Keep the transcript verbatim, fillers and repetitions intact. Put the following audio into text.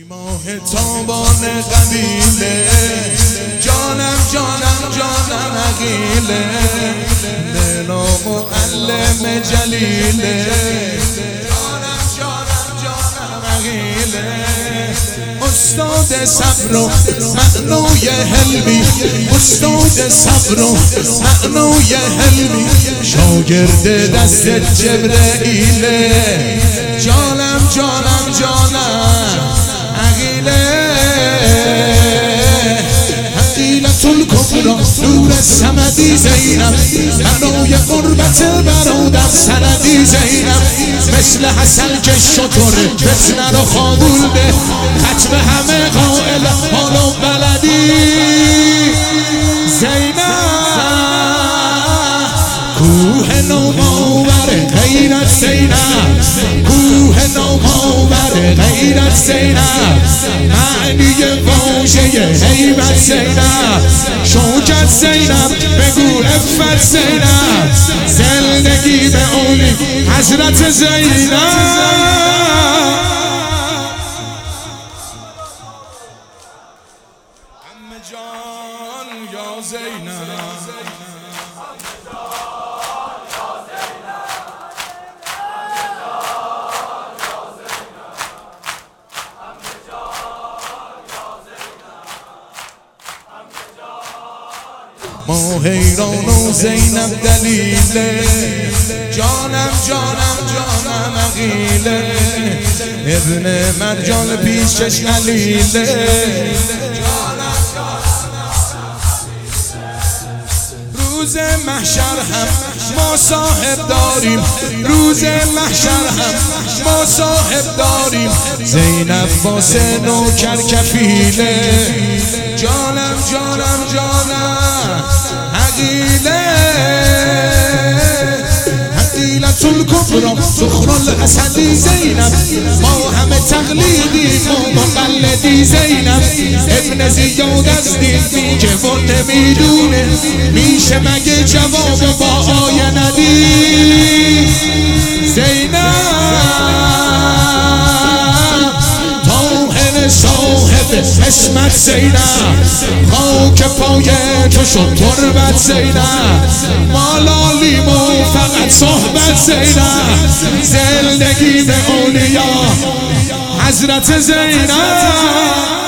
ماه تابان قبیله جانم جانم جانم عقیله لیلا معلم جلیله جانم جانم جانم عقیله استاد صبر و معنای حلمی استاد صبر و معنای حلمی شاگرد دست جبرئیله جانم جانم جانم عقیله عقیلة الکبری نور صمدی زینب معنای قربت برادر سندی زینب مثل حسن که شطور فتنه رو خوابونده ختم همه قائل حالا بلدی زینب کوه نوباور غیرت زینب کوه نوباور غیرت زینب معنی واژه هیبت زینب شوکت زینب بگو عفت زینب زندگی به اولی حضرت زینب عمه جان یا زینب ما حیران و زینب دلیله جانم جانم جانم عقیله ابن مرجان پیشش علیله روز محشر هم ما صاحب داریم روز محشر هم ما صاحب داریم زینب واسه نوکر کفیله جانم جانم جانم عقیله عقیلة الکبری زخر الاسدی زینب ما همه تقلیدی ما مقلدی زینب ابن زیاد از دین میگه و نمیدونه میشه مگه جواب با آیه ندی زینب طاهر صاحب اسمت زینب خاک پای تو شد تربت زینب مالالیم و فقط صحبت زینب زندگی به اولیا حضرت زینب